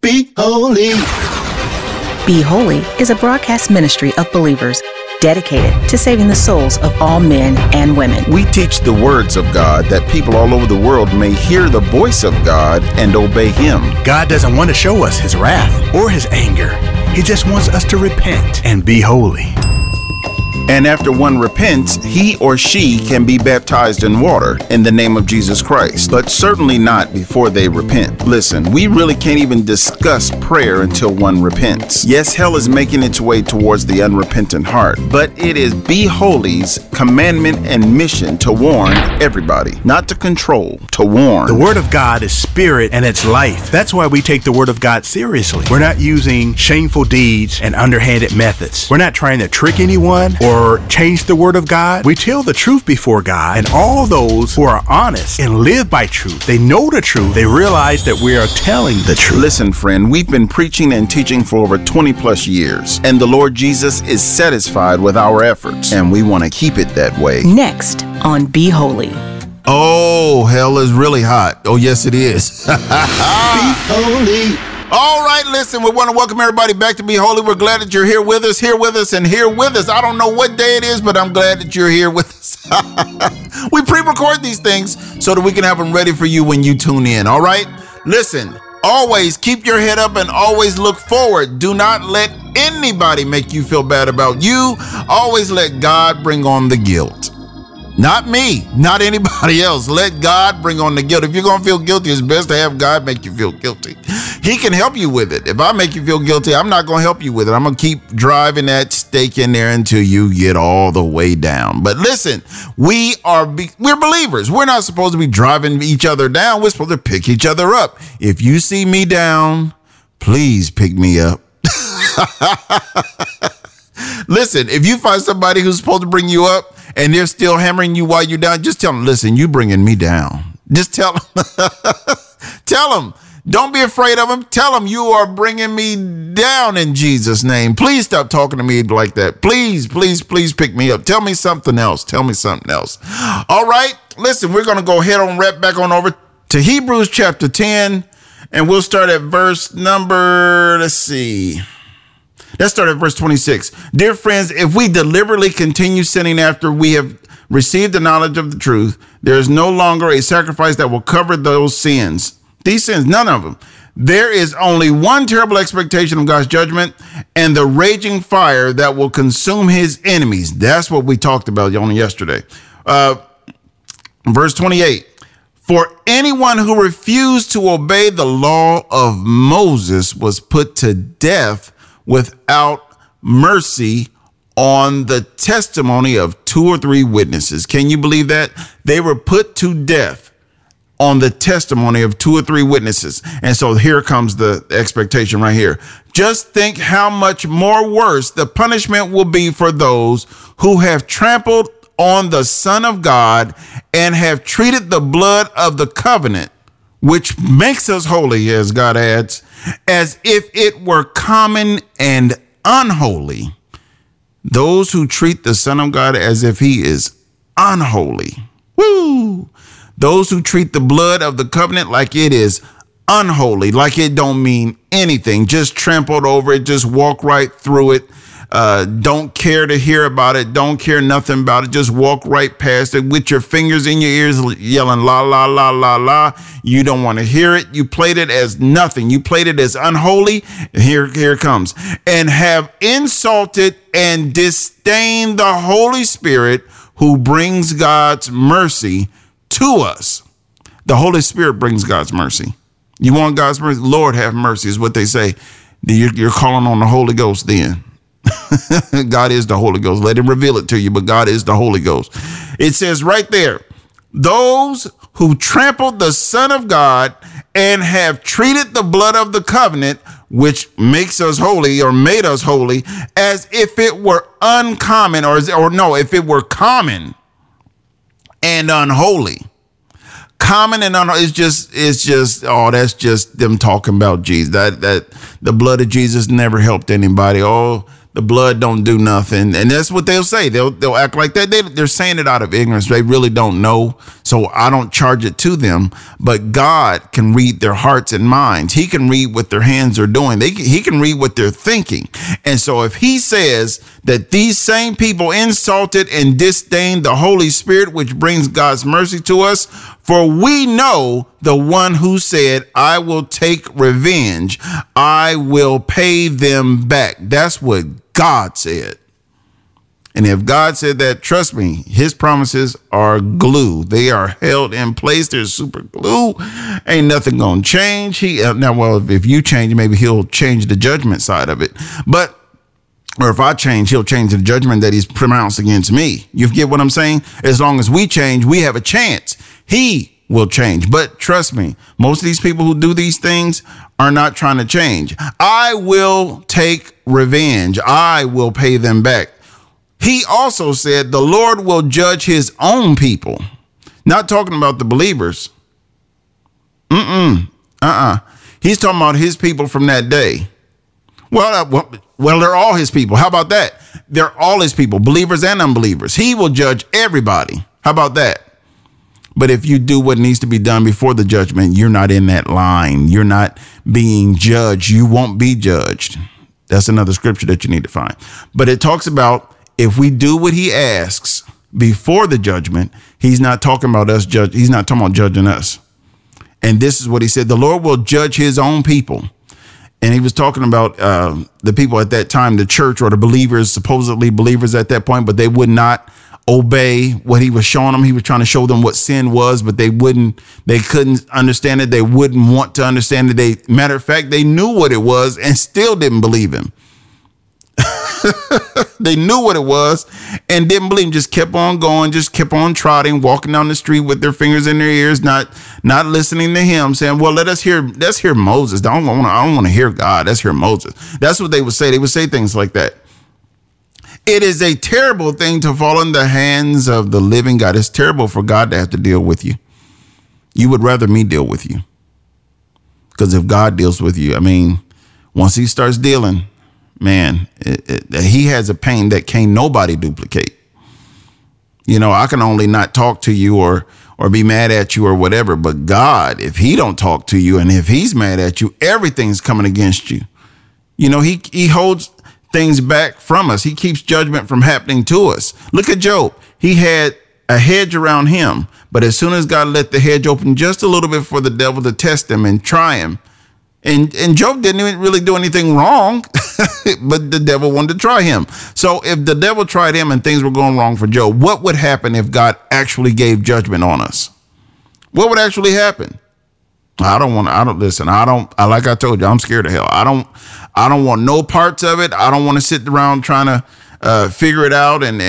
Be holy. Be Holy is a broadcast ministry of believers dedicated to saving the souls of all men and women. We teach the words of God that people all over the world may hear the voice of God and obey Him. God doesn't want to show us His wrath or His anger. He just wants us to repent and be holy. And after one repents, he or she can be baptized in water in the name of Jesus Christ, but certainly not before they repent. Listen, we really can't even discuss prayer until one repents. Yes, hell is making its way towards the unrepentant heart, but it is Be Holy's commandment and mission to warn everybody, not to control, to warn. The Word of God is spirit and it's life. That's why we take the Word of God seriously. We're not using shameful deeds and underhanded methods. We're not trying to trick anyone or change the Word of God. We tell the truth before God, and all those who are honest and live by truth, they know the truth. They realize that we are telling the truth. Listen, friend, we've been preaching and teaching for over 20 plus years, and the Lord Jesus is satisfied with our efforts, and we want to keep it that way. Next on Be Holy. Oh, hell is really hot. Oh, yes, it is. Be holy. All right, listen, we want to welcome everybody back to Be Holy. We're glad that you're here with us, and here with us. I don't know what day it is, but I'm glad that you're here with us. We pre-record these things so that we can have them ready for you when you tune in, all right? Listen, always keep your head up and always look forward. Do not let anybody make you feel bad about you. Always let God bring on the guilt. Not me, not anybody else. Let God bring on the guilt. If you're going to feel guilty, it's best to have God make you feel guilty. He can help you with it. If I make you feel guilty, I'm not going to help you with it. I'm going to keep driving that stake in there until you get all the way down. But listen, we're believers. We're not supposed to be driving each other down. We're supposed to pick each other up. If you see me down, please pick me up. Listen, if you find somebody who's supposed to bring you up and they're still hammering you while you're down, just tell them, listen, you bringing me down. Just tell them. Tell them. Don't be afraid of them. Tell them you are bringing me down in Jesus' name. Please stop talking to me like that. Please, please, please pick me up. Tell me something else. Tell me something else. All right. Listen, we're going to go ahead on right back on over to Hebrews chapter 10, and we'll start at verse number, let's start at verse 26. Dear friends, if we deliberately continue sinning after we have received the knowledge of the truth, there is no longer a sacrifice that will cover those sins. These sins, none of them. There is only one terrible expectation of God's judgment and the raging fire that will consume his enemies. That's what we talked about on yesterday. Verse 28. For anyone who refused to obey the law of Moses was put to death without mercy on the testimony of 2 or 3 witnesses. Can you believe that? They were put to death on the testimony of 2 or 3 witnesses. And so here comes the expectation right here. Just think how much more worse the punishment will be for those who have trampled on the Son of God and have treated the blood of the covenant, which makes us holy, as God adds, as if it were common and unholy. Those who treat the Son of God as if he is unholy. Woo! Those who treat the blood of the covenant like it is unholy, like it don't mean anything, just trampled over it, just walk right through it. Don't care to hear about it. Don't care nothing about it. Just walk right past it with your fingers in your ears yelling, la, la, la, la, la. You don't want to hear it. You played it as nothing. You played it as unholy. Here it comes. And have insulted and disdained the Holy Spirit who brings God's mercy to us. The Holy Spirit brings God's mercy. You want God's mercy? Lord, have mercy is what they say. You're calling on the Holy Ghost then. God is the Holy Ghost. Let him reveal it to you, but God is the Holy Ghost. It says right there, those who trampled the Son of God and have treated the blood of the covenant, which makes us holy or made us holy, as if it were uncommon if it were common and unholy. Common and unholy it's just that's just them talking about Jesus. That the blood of Jesus never helped anybody. Oh, the blood don't do nothing. And that's what they'll say. They'll act like that. They're saying it out of ignorance. They really don't know. So I don't charge it to them. But God can read their hearts and minds. He can read what their hands are doing. He can read what they're thinking. And so if he says that these same people insulted and disdained the Holy Spirit, which brings God's mercy to us, for we know the one who said, I will take revenge. I will pay them back. That's what God said. And if God said that, trust me, his promises are glue. They are held in place. They're super glue. Ain't nothing going to change. If you change, maybe he'll change the judgment side of it. Or if I change, he'll change the judgment that he's pronounced against me. You get what I'm saying? As long as we change, we have a chance. He will change. But trust me, most of these people who do these things are not trying to change. I will take revenge. I will pay them back. He also said the Lord will judge his own people. Not talking about the believers. He's talking about his people from that day. Well, they're all his people. How about that? They're all his people, believers and unbelievers. He will judge everybody. How about that? But if you do what needs to be done before the judgment, you're not in that line. You're not being judged. You won't be judged. That's another scripture that you need to find. But it talks about if we do what he asks before the judgment, he's not talking about us judge. He's not talking about judging us. And this is what he said. The Lord will judge his own people. And he was talking about the people at that time, the church or the believers, supposedly believers at that point, but they would not obey what he was showing them. He was trying to show them what sin was, but they couldn't understand it. They wouldn't want to understand it. Matter of fact, they knew what it was and still didn't believe him. They knew what it was and didn't believe him. Just kept on going, just kept on trotting, walking down the street with their fingers in their ears, not listening to him, saying, well, let's hear Moses. I don't want to hear God. Let's hear Moses. That's what they would say. They would say things like that. It is a terrible thing to fall in the hands of the living God. It's terrible for God to have to deal with you. You would rather me deal with you. Because if God deals with you, once he starts dealing, man, he has a pain that can't nobody duplicate. I can only not talk to you or be mad at you or whatever. But God, if he don't talk to you and if he's mad at you, everything's coming against you. He holds things back from us. He keeps judgment from happening to us. Look at Job. He had a hedge around him, but as soon as God let the hedge open just a little bit for the devil to test him and try him, and Job didn't even really do anything wrong, but the devil wanted to try him. So if the devil tried him and things were going wrong for Job, what would happen if God actually gave judgment on us? What would actually happen? Like I told you, I'm scared of hell. I don't want no parts of it. I don't want to sit around trying to figure it out and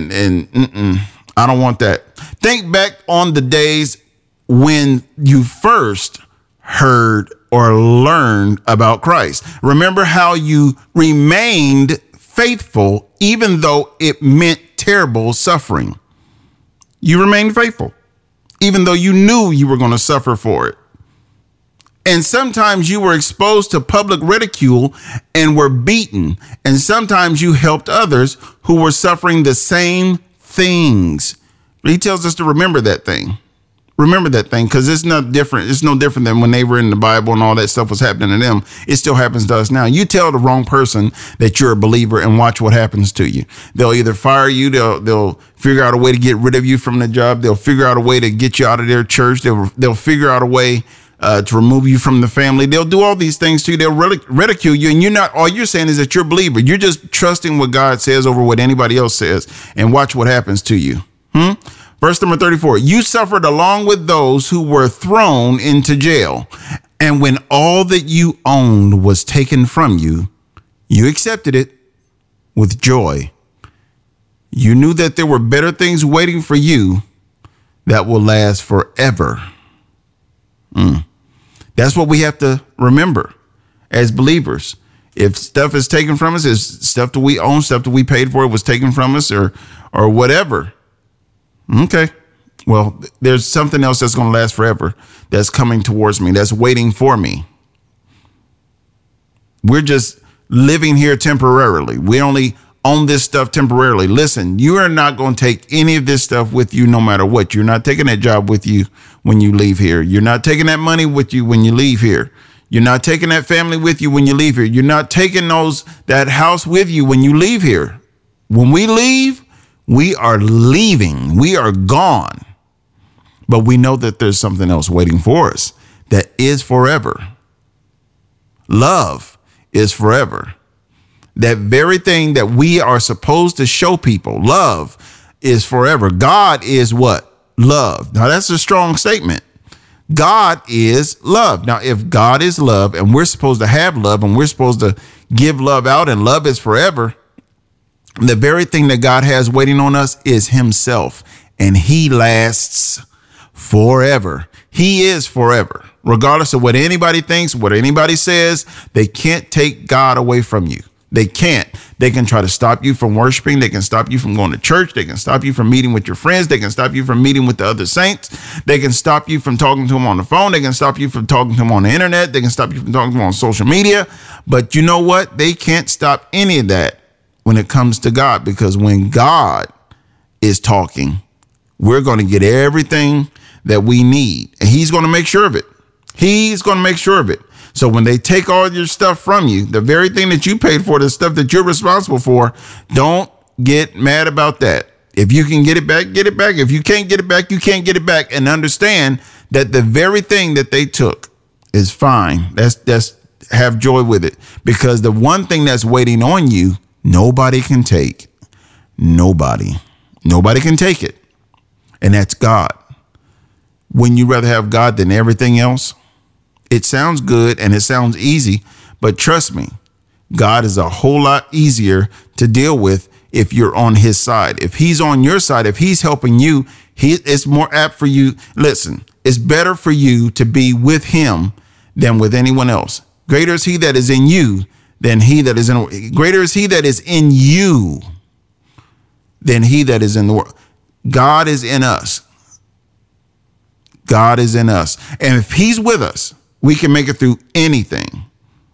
I don't want that. Think back on the days when you first heard or learned about Christ. Remember how you remained faithful even though it meant terrible suffering. You remained faithful even though you knew you were going to suffer for it. And sometimes you were exposed to public ridicule and were beaten. And sometimes you helped others who were suffering the same things. He tells us to remember that thing. Remember that thing, because it's not different. It's no different than when they were in the Bible and all that stuff was happening to them. It still happens to us now. You tell the wrong person that you're a believer and watch what happens to you. They'll either fire you. They'll figure out a way to get rid of you from the job. They'll figure out a way to get you out of their church. They'll figure out a way to remove you from the family. They'll do all these things to you. They'll ridicule you. And all you're saying is that you're a believer. You're just trusting what God says over what anybody else says, and watch what happens to you. Verse number 34, you suffered along with those who were thrown into jail. And when all that you owned was taken from you, you accepted it with joy. You knew that there were better things waiting for you that will last forever. That's what we have to remember as believers. If stuff is taken from us, is stuff that we own, stuff that we paid for, it was taken from us or whatever. Okay. Well, there's something else that's going to last forever that's coming towards me, that's waiting for me. We're just living here temporarily. We only own this stuff temporarily. Listen, you are not going to take any of this stuff with you no matter what. You're not taking that job with you when you leave here. You're not taking that money with you when you leave here. You're not taking that family with you when you leave here. You're not taking that house with you when you leave here. When we leave, we are leaving. We are gone. But we know that there's something else waiting for us that is forever. Love is forever. That very thing that we are supposed to show people, love, is forever. God is what? Love. Now, that's a strong statement. God is love. Now, if God is love and we're supposed to have love and we're supposed to give love out and love is forever, the very thing that God has waiting on us is himself, and he lasts forever. He is forever. Regardless of what anybody thinks, what anybody says, they can't take God away from you. They can't. They can try to stop you from worshiping. They can stop you from going to church. They can stop you from meeting with your friends. They can stop you from meeting with the other saints. They can stop you from talking to them on the phone. They can stop you from talking to them on the internet. They can stop you from talking to them on social media. But you know what? They can't stop any of that when it comes to God, because when God is talking, we're going to get everything that we need, and he's going to make sure of it. He's going to make sure of it. So when they take all your stuff from you, the very thing that you paid for, the stuff that you're responsible for, don't get mad about that. If you can get it back, get it back. If you can't get it back, you can't get it back. And understand that the very thing that they took is fine. That's have joy with it, because the one thing that's waiting on you, nobody can take. Nobody can take it. And that's God. Wouldn't you rather have God than everything else? It sounds good and it sounds easy, but trust me, God is a whole lot easier to deal with if you're on his side. If he's on your side, if he's helping you, it's more apt for you. Listen, it's better for you to be with him than with anyone else. Greater is he that is in you than he that is in, greater is he that is in you than he that is in the world. God is in us. God is in us. And if he's with us, we can make it through anything.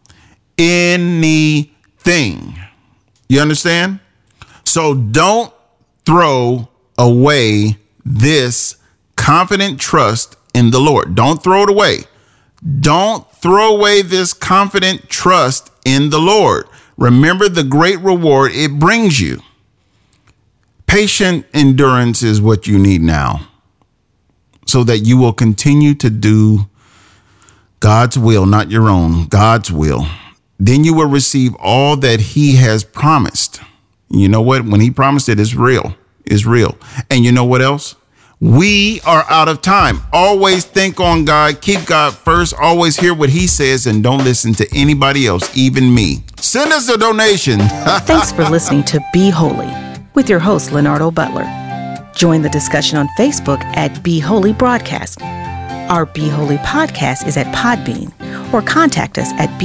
Anything. You understand? So don't throw away this confident trust in the Lord. Don't throw it away. Don't throw away this confident trust in the Lord. Remember the great reward it brings you. Patient endurance is what you need now, so that you will continue to do God's will, not your own, God's will. Then you will receive all that he has promised. You know what? When he promised it, it's real. It's real. And you know what else? We are out of time. Always think on God. Keep God first. Always hear what he says and don't listen to anybody else, even me. Send us a donation. Thanks for listening to Be Holy with your host, Leonardo Butler. Join the discussion on Facebook at Be Holy Broadcast. Our Be Holy podcast is at Podbean, or contact us at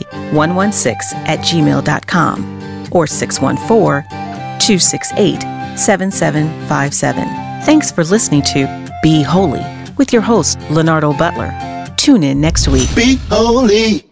beholy116@gmail.com or 614-268-7757. Thanks for listening to Be Holy with your host, Leonardo Butler. Tune in next week. Be holy.